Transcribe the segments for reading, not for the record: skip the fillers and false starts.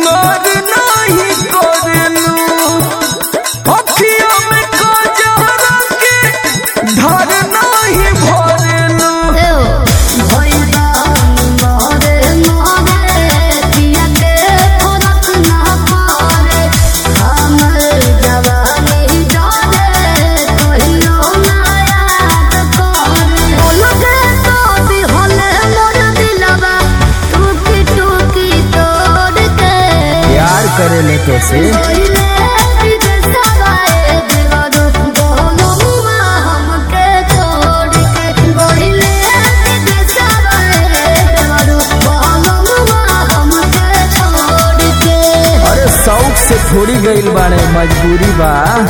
सिंगार नहीं करेलू अखियों में काजरा के धार नहीं भरेलू। करेले कैसे अरे शौक से थोड़ी गइल बाड़े मजबूरी बा।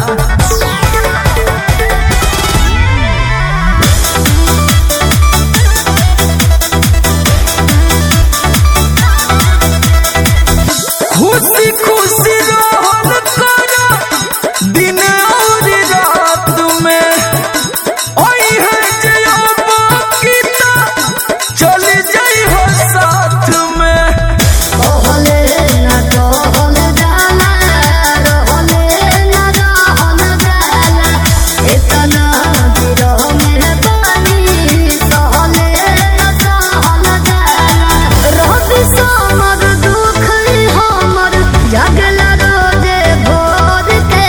खुशी खुशी रहन करा दिन और रात में आई है जया बाकीता चल जाई हो साथ में। कहले ना कहल जाला रहले ना रहल जाला इतना गिरह में पानी सहले ना सहल जाला रहती समर दुख हमर जगला रोजे भोर के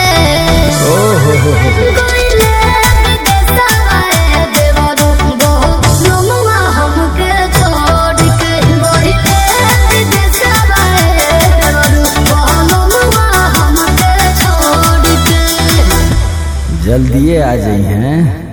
गइले देसवाए देवरू बहुत लम्बा हमके छोड़ के गइले देसवाए देवरू बहुत लम्बा हमके छोड़ के। जल्दिए आ जाई हैं।